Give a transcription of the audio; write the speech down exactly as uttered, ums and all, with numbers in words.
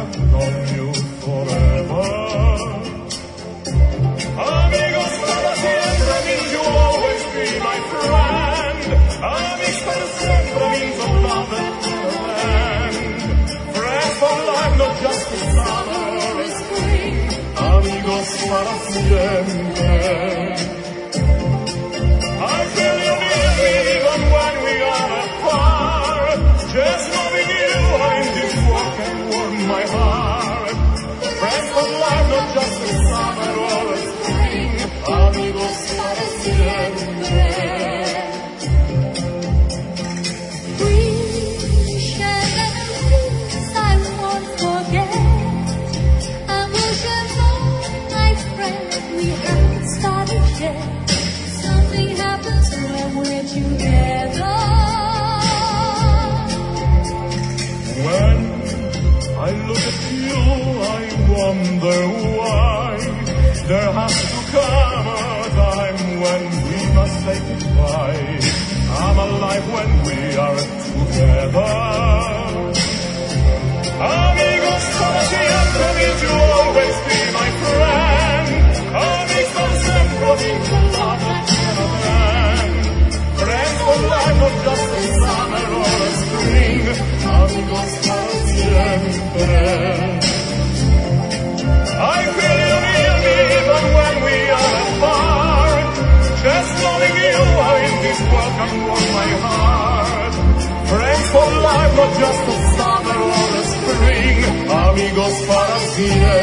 known you forever. Amigos para siempre means you'll always be my friend. Amigos para siempre means a love and land. Friends for life, not just the summer or the spring. Amigos para siempre. I feel you near me even when we are apart. Just loving you in this world can warm my heart. Friends for life, not just the summer or the spring. Amigos para siempre. We share memories I won't forget. Emotions, oh my friend, we haven't started yet. Something happens when we're together. When I look at you, I wonder why there has to come a time when we must say goodbye. I'm alive when we are together. Amigos para siempre means you'll always be my friend. Amigos para siempre means a love and a man. Friends for life, not just the summer or the spring. Amigos para siempre. I feel you near me even when we are apart. Just knowing you are in this world can warm my heart. Friends for life, not just the summer or the spring. Amigos para siempre.